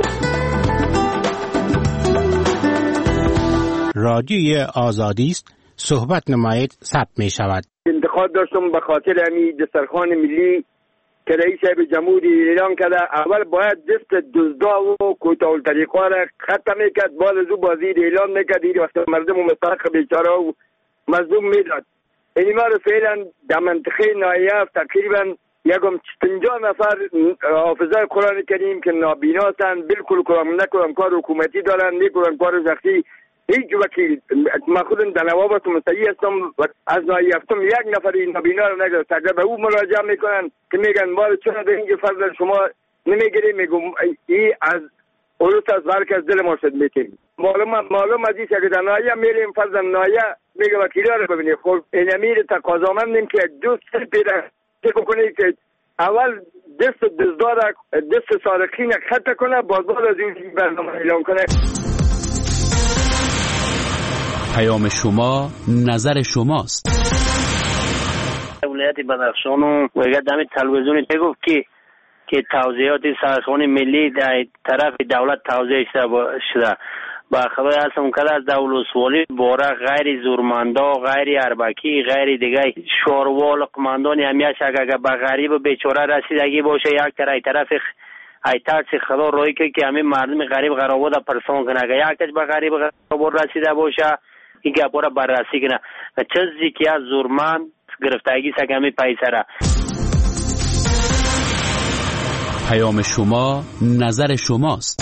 رادیوی آزادی است. صحبت نمایید ثبت می شود. انتقاد داشتم به خاطر همین دسترخوان ملی که رئیس جمهوری اعلان کرده. اول باید دست دزدا و کوتاه الطریقا را ختم میکرد، بعد از او بازی اعلان میکرد، این وقت مردم مستحق بیچاره و مظلوم میداد. این ما رو فعلا در منطقه نایب تقریبا یکم پنجاه نفر حافظه قرآن کریم که نابینا هستند، بالکل کار کار حکومتی دارن، نه کار شخصی. هیچ وکیل ما خودم در نوابت مستعی هستم، از نایفتم یک نفر این نابینا رو نگرفت. اگر به او مراجعه میکنن که میگن ما چرا در اینجا فرض شما نمیگیریم، میگم این از اولوس از برک از دل ما شد میتیم. معلوم معلوم از این که در نایه میریم فرض نایه میگه وکیلا رو ببینید. خب این امیر تقاضامندیم که دوست پیدا کنه که اول دست دزدار دست سارقین خط کنه، باز بعد از این برنامه اعلان کنه. پیام شما نظر شماست. ولایت بدخشان و وگه دم تلویزیون گفت که که توضیحات سرخوان ملی در طرف دولت توضیح شده. با خبر هستم که از دولت‌ولسوالی باره غیر زورمندا، غیر اربکی، غیر دیگه شوروال قماندان همیشه اگر به غریب و بیچاره رسیدگی باشه یک طرف طرف ایتاج خدا روی که که همین مردم غریب قراواد پرسان کنه. اگر یک کس به غریب قراواد رسیده باشه این که پورا بررسی کنه و چیزی که از زورمند گرفتگی سگمی پیسره. پیام شما نظر شماست.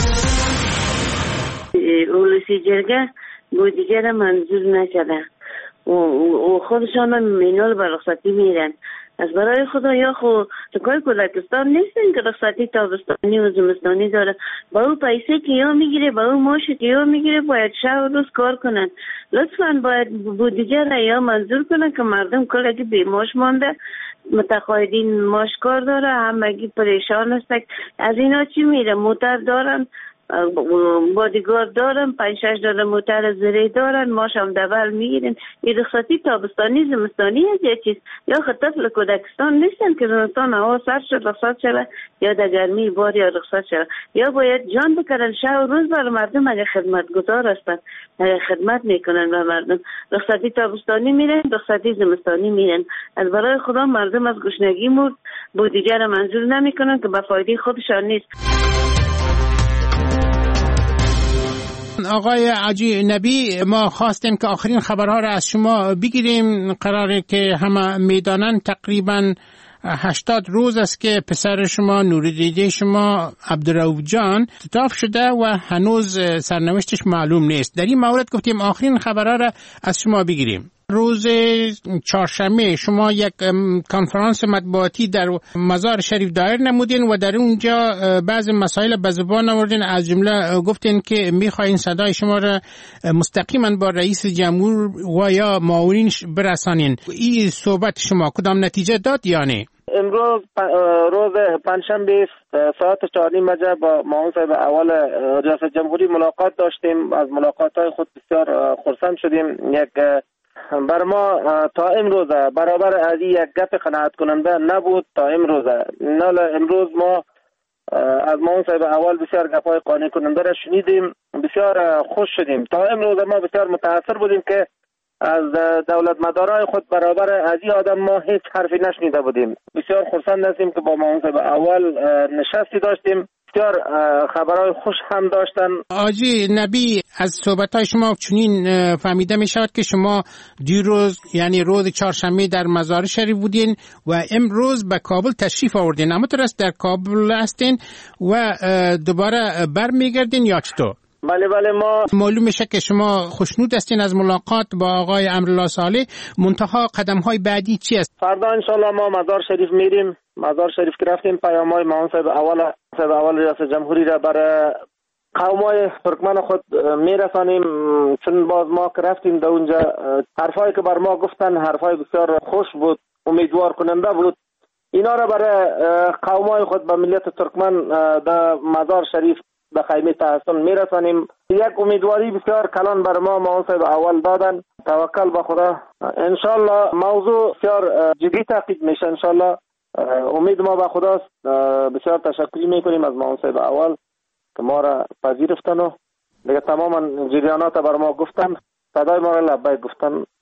اولوسی جرگه بودجه را منظور نشده و خودشان هم مینال به رخصتی میرن. از برای خدا یا خو تکای کودکستان نیستن که رخصتی تابستانی و زمستانی داره. با او پیسه که یا میگیره، با او ماشی که یا میگیره، باید شب و روز کار کنن. لطفا باید بودجه را یا منظور کنن که مردم کلگی بیماش مانده، متقاعدین ماش کار داره، همگی پریشان هستن. از اینا چی میره؟ موتر دارن، بادیگارد دارن، پنج شش داره موتر زری دارن، ماش هم دول میگیرن. این رخصتی تابستانی زمستانی از یه چیز یا خطف کودکستان نیستن که زمستان هوا سرد شد رخصت شده یا در گرمی بار یا رخصت شده. یا باید جان بکرن شب و روز برای مردم اگه خدمت گذار هستن، اگه خدمت میکنن به مردم. رخصتی تابستانی میرن، رخصتی زمستانی میرن. از برای خدا مردم از گشنگی مرد، بودجه را منظور نمیکنن که به فایده خودشان نیست. آقای عجی نبی، ما خواستیم که آخرین خبرها را از شما بگیریم. قراره که همه میدانن تقریبا هشتاد روز است که پسر شما نوریدیده شما عبدالرؤوف جان اختطاف شده و هنوز سرنوشتش معلوم نیست. در این مورد گفتیم آخرین خبرها را از شما بگیریم. روز چهارشنبه شما یک کنفرانس مطبوعاتی در مزار شریف دایر نمودین و در اونجا بعض مسائل به زبان آوردین، از جمله گفتین که میخواین صدای شما را مستقیما با رئیس جمهور و یا معاونینش برسانین. این صحبت شما کدام نتیجه داد یا نه؟ امروز روز پنجشنبه ساعت چهار نیم بجه با معاون صاحب اول ریاست جمهوری ملاقات داشتیم. از ملاقات‌های خود بسیار خرسند شدیم. یک بر ما تا امروز برابر از یک گپ قناعت کننده نبود تا امروز. نه امروز ما از معاون صاحب اول بسیار گپ‌های قانع کننده را شنیدیم، بسیار خوش شدیم. تا امروز ما بسیار متاثر بودیم که از دولت مدارای خود برابر از این آدم ما هیچ حرفی نشنیده بودیم. بسیار خرسند هستیم که با معاون صاحب اول نشستی داشتیم، بسیار خبرهای خوش هم داشتن. آجی نبی، از صحبت‌های شما چنین فهمیده می شود که شما دیروز یعنی روز چهارشنبه در مزار شریف بودین و امروز به کابل تشریف آوردین. اما درست در کابل هستین و دوباره برمیگردین یا چطور؟ بله بله، ما معلوم میشه که شما خوشنود هستین از ملاقات با آقای امرالله صالح. منتها قدم‌های بعدی چی است؟ فردا انشالله ما مزار شریف میریم. مزار شریف که رفتیم پیام‌های معاون صاحب اول صاحب اول ریاست جمهوری را برای قوم‌های ترکمن خود میرسانیم. چون باز ما که رفتیم در اونجا حرفایی که بر ما گفتن حرفای بسیار خوش بود، امیدوار کننده بود. اینا را برای قوم‌های خود به ملت ترکمن در مزار شریف به خیمه تحسن میرسانیم. یک امیدواری بسیار کلان بر ما معاون صاحب اول دادن. توکل به خدا، انشالله موضوع بسیار جدی تعقیب میشه. انشالله امید ما به خداست. بسیار تشکر میکنیم از معاون صاحب اول که ما را پذیرفتن و دیگه تماما جریانات بر ما گفتن، صدای ما را لبیک گفتن.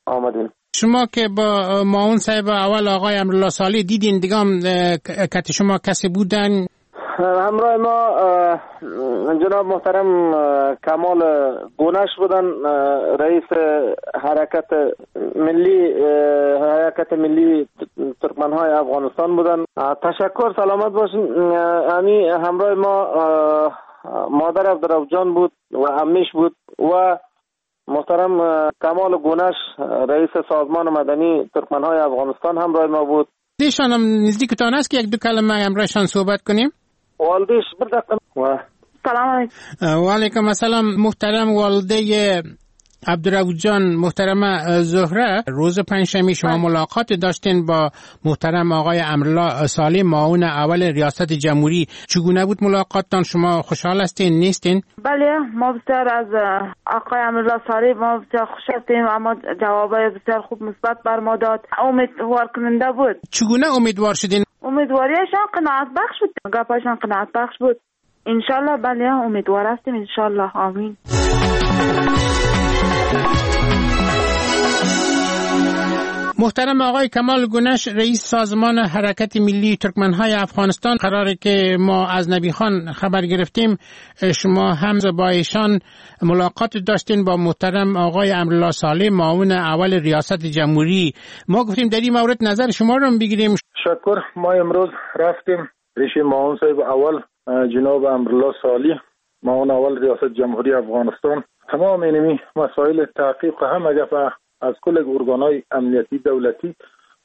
آمدیم. شما که با معاون صاحب اول آقای امرالله صالح دیدین دیگه هم کت شما کسی بودن؟ همراه ما جناب محترم کمال گونش بودن، رئیس حرکت ملی حرکت ملی ترکمنهای افغانستان بودن. تشکر، سلامت باشین. یعنی همراه ما مادر عبدالرؤف بود و امیش بود و محترم کمال گونش رئیس سازمان مدنی ترکمنهای افغانستان همراه ما بود. دیشان هم نزدیکتان است که یک دو کلمه همراهشان صحبت کنیم؟ والدیش بردقم و سلام علیکم. و علیکم السلام. محترم والده عبدالرؤف جان، محترم زهره، روز پنجشنبه شما ملاقات داشتین با محترم آقای امرالله صالح معاون اول ریاست جمهوری. چگونه بود ملاقاتتان؟ شما خوشحال هستین نیستین؟ بله، ما بسیار از آقای امرالله صالح ما بسیار خوش هستیم، اما جوابای بسیار خوب مثبت بر ما داد، امیدوار کننده بود. چگونه امیدوار شدین؟ امیدواریشان قناعت بخش بود، گپاشان قناعت بخش بود. انشالله بله امیدوار هستیم، انشالله. آمین. محترم آقای کمال گونش، رئیس سازمان حرکت ملی ترکمنهای افغانستان، قراره که ما از نبی خان خبر گرفتیم شما هم با ایشان ملاقات داشتین با محترم آقای امرالله صالح معاون اول ریاست جمهوری. ما گفتیم در این مورد نظر شما رو بگیریم. شکر. ما امروز رفتیم پیش معاون صاحب اول جناب امرالله صالح معاون اول ریاست جمهوری افغانستان. تمام اینمی مسائل تحقیق هم اگر از کل ارگان‌های امنیتی دولتی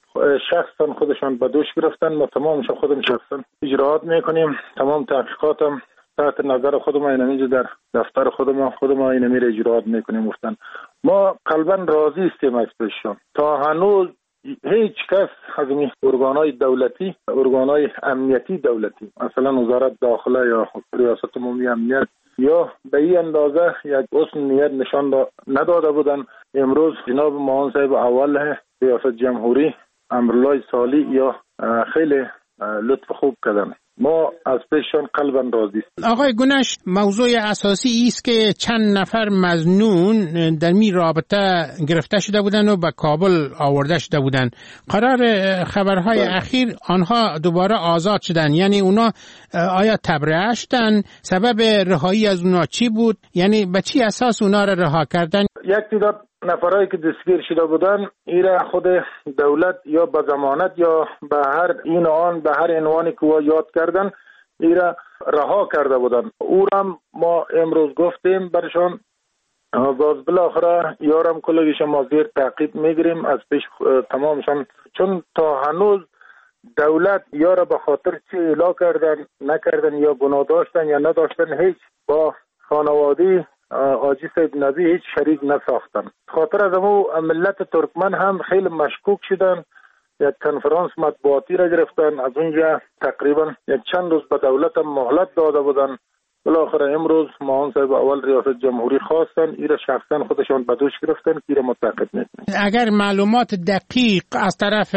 شخصا خودشان به دوش گرفتن، ما تمامش خودم شخصا اجراات میکنیم. تمام تحقیقات هم تحت نظر خودم اینمی در دفتر خودم خودم اینمی را اجراات میکنیم. گفتن ما قلبا راضی هستیم از پیششان. تا هنوز هیچ کس از این ارگان‌های دولتی، ارگان‌های امنیتی دولتی، مثلا وزارت داخله یا ریاست عمومی امنیت، یا به این اندازه یک حسن نیت نشان نداده بودن. امروز جناب معاون صاحب اول ریاست جمهوری امرالله صالح یا خیلی لطف خوب کردن. ما از پیششان قلبا راضی هستیم. آقای گونش، موضوع اساسی است که چند نفر مظنون در می رابطه گرفته شده بودن و به کابل آورده شده بودن. قرار خبرهای بله. اخیر آنها دوباره آزاد شدن، یعنی اونا آیا تبرئه شدن؟ سبب رهایی از اونا چی بود؟ یعنی به چی اساس اونا را رها کردن؟ یک تعداد نفرایی که دستگیر شده بودن ایره خود دولت یا به ضمانت یا به هر این آن به هر عنوانی که او یاد کردن ایره رها کرده بودن. او را ما امروز گفتیم برشان باز بالاخره یارم کلگیش ما زیر تعقیب میگیریم از پیش تمامشان، چون تا هنوز دولت یارا به خاطر چی اعلا کردن نکردن یا گناه داشتن یا نداشتن هیچ با خانوادی آجی سید نبی هیچ شریک نساختن. خاطر از امو ملت ترکمن هم خیلی مشکوک شدن. یک کنفرانس مطبوعاتی را گرفتن، از اونجا تقریبا یک چند روز به دولت هم مهلت داده بودن. بالاخره امروز معاون صاحب اول ریاست جمهوری خواستن ایره شخصا خودشان به دوش گرفتن که ایره متعقب میکنن. اگر معلومات دقیق از طرف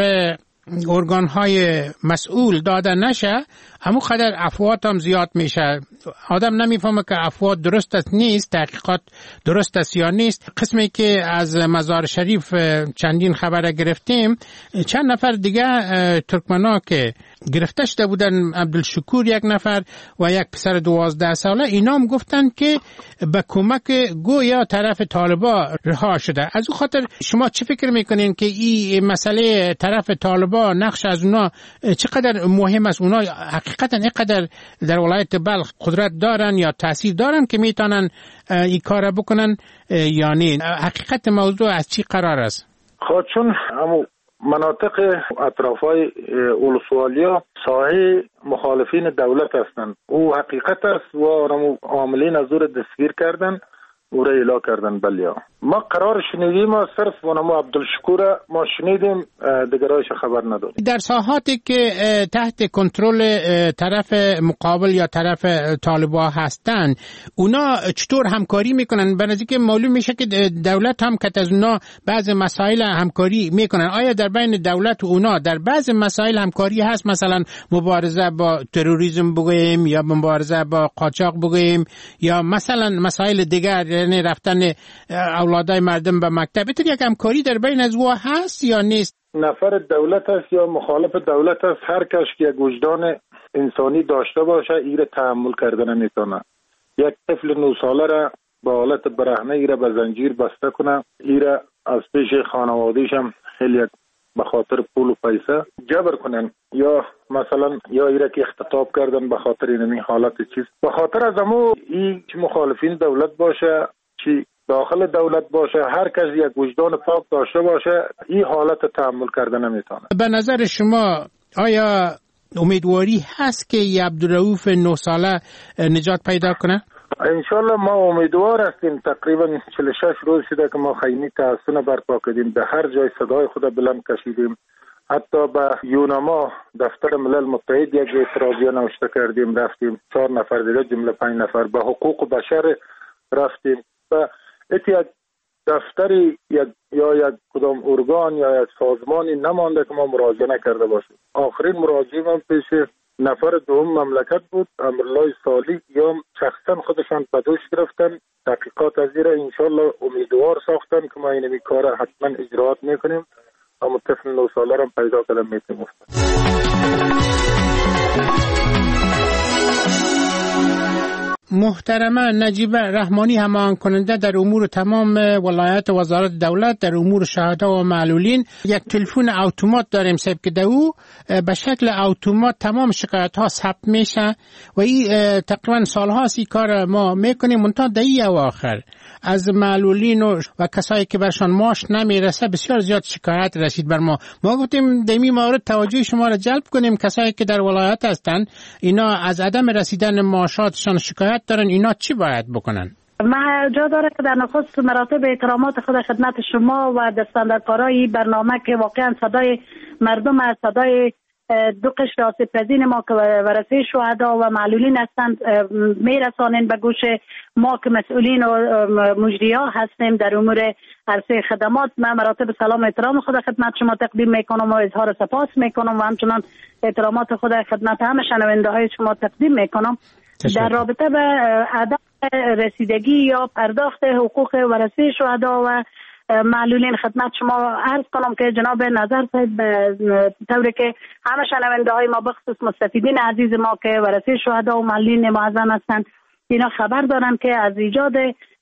ارگان‌های مسئول داده نشه، همون قدر افوات هم زیاد میشه. آدم نمیفهمه که افوات درست است نیست، تحقیقات درست است یا نیست. قسمی که از مزار شریف چندین خبر گرفتیم، چند نفر دیگه ترکمنا که گرفته شده بودن، عبدالشکور یک نفر و یک پسر دوازده ساله، اینا هم گفتن که به کمک گویا طرف طالبا رها شده. از اون خاطر شما چه فکر میکنین که این مسئله طرف طالبا نقش از اونا چقدر مهم است؟ اونا حقیقتا اینقدر در ولایت بلخ قدرت دارن یا تاثیر دارن که میتونن این کار بکنن یا نه؟ حقیقت موضوع از چی قرار است؟ خب چون همون مناطق اطرافای اولسوالیا ساحه مخالفین دولت هستند، او حقیقت است و عاملین از دور دستگیر کردن او را اعلا کردن. بله ما قرار شنیدیم، ما صرف ونمو عبدالشکور ما شنیدیم، دیگرایش خبر نداریم. در ساحاتی که تحت کنترل طرف مقابل یا طرف طالبا هستن، اونا چطور همکاری میکنن؟ به نظر که معلوم میشه که دولت هم که از اونا بعض مسائل همکاری میکنن. آیا در بین دولت و اونا در بعض مسائل همکاری هست؟ مثلا مبارزه با تروریسم بگوییم یا مبارزه با قاچاق بگوییم یا مثلا مسائل دیگر یعنی رفتن اولادای مردم به مکتب، بتونی یک همکاری در بین از وا هست یا نیست؟ نفر دولت است یا مخالف دولت است، هر کس که یک وجدان انسانی داشته باشه ایره تحمل کردن نمیتونه. یک طفل نو ساله را با حالت برهنه ایره به زنجیر بسته کنه، ایره از پیش خانواده‌اش هم خیلی به خاطر پول و پیسه جبر کنن، یا مثلا یا ایره که اختطاف کردن به خاطر این حالت چیز، به خاطر از امو این چه مخالفین دولت باشه چی داخل دولت باشه، هر کس یک وجدان پاک داشته باشه این حالت تحمل کردن نمیتونه. به نظر شما آیا امیدواری هست که عبدالرؤوف نه ساله نجات پیدا کنه؟ انشالله ما امیدوار هستیم. تقریبا چهل و شش روز شده که ما خیمی تحسن برپا کردیم، به هر جای صدای خود بلند کشیدیم، حتی به یونما دفتر ملل متحد یک اعتراضیه نوشته کردیم، رفتیم چهار نفر دیگه جمله پنج نفر به حقوق بشر رفتیم و اتیاد دفتری یا یک کدام ارگان یا یک سازمانی نمانده که ما مراجعه نکرده باشیم. آخرین مراجعه من پیش نفر دوم مملکت بود، امرالله صالح، یا شخصا خودشان به دوش گرفتن تحقیقات از زیر انشالله امیدوار ساختن که ما این کار حتما اجراات میکنیم اما طفل نو ساله را پیدا کردن میتونیم. محترمه نجیبه رحمانی همان کننده در امور تمام ولایت وزارت دولت در امور شهدا و معلولین، یک تلفن اتومات داریم سب که دو به شکل اتومات تمام شکایت ها ثبت میشه و این تقریبا سال هاست این کار ما میکنیم. منتها دهی اواخر از معلولین و, و کسایی که برشان ماش نمیرسه بسیار زیاد شکایت رسید بر ما. ما گفتیم دمی مورد توجه شما را جلب کنیم، کسایی که در ولایت هستند اینا از عدم رسیدن ماشاتشان شکایت دارن، اینا چی باید بکنن؟ من جا داره که در نخست مراتب احترامات خود خدمت شما و دستاندرکارای برنامه که واقعا صدای مردم از صدای دو قشر آسیب پذیر ما که ورثه شهدا و معلولین هستند میرسانین به گوش ما که مسئولین و مجری‌ها هستیم در امور عرصه خدمات. من مراتب سلام احترام خود خدمت شما تقدیم میکنم و اظهار سپاس میکنم و همچنان احترامات خود خدمت همه شنونده های شما تقدیم میکنم. در رابطه به عدم رسیدگی یا پرداخت حقوق ورثه شهدا و معلولین خدمت شما عرض کنم که جناب نظر صاحب طوری که همه شنونده های ما بخصوص مستفیدین عزیز ما که ورثه شهدا و معلولین معظم هستند اینا خبر دارن که از ایجاد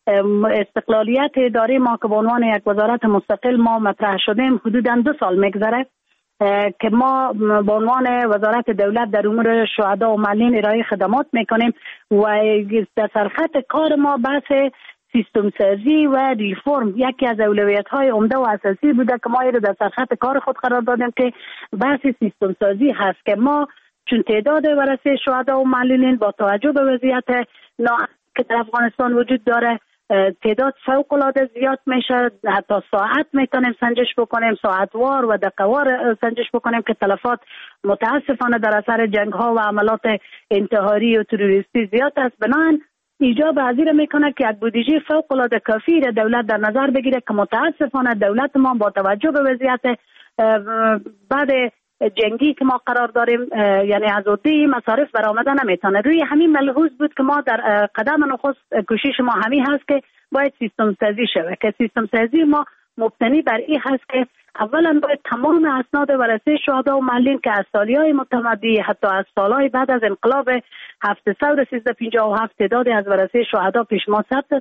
استقلالیت اداره ما که به عنوان یک وزارت مستقل ما مطرح شدیم حدوداً دو سال میگذره که ما به عنوان وزارت دولت در امور شهدا و معلولین ارائه خدمات میکنیم و در سرخط کار ما بحث سیستم سازی و ریفرم یکی از اولویت های عمده و اساسی بوده که ما رو در سرخط کار خود قرار دادیم که بحث سیستم سازی هست که ما چون تعداد ورثه شهدا و معلولین با توجه به وضعیت ناامنی که در افغانستان وجود داره تعداد فوق العاده زیاد میشه، حتی ساعت میتونیم سنجش بکنیم، ساعتوار و دقیقوار سنجش بکنیم که تلفات متاسفانه در اثر جنگ ها و عملات انتحاری و تروریستی زیاد است. بنابراین ایجاب حاضر میکنه که یک بودجه فوق العاده کافی را دولت در نظر بگیره که متاسفانه دولت ما با توجه به وضعیت بعد جنگی که ما قرار داریم یعنی از عهده مصارف برآمده نمیتونه. روی همین ملحوظ بود که ما در قدم نخست کوشش ما همین هست که باید سیستم سازی شود که سیستم سازی ما مبتنی بر این هست که اولا باید تمام اسناد ورثه شهدا و معلولین که از سالیهای متمدی حتی از سالهای بعد از انقلاب هفت سود سیزده پنجاه و هفت تعداد از ورثه شهدا پیش ما ثبت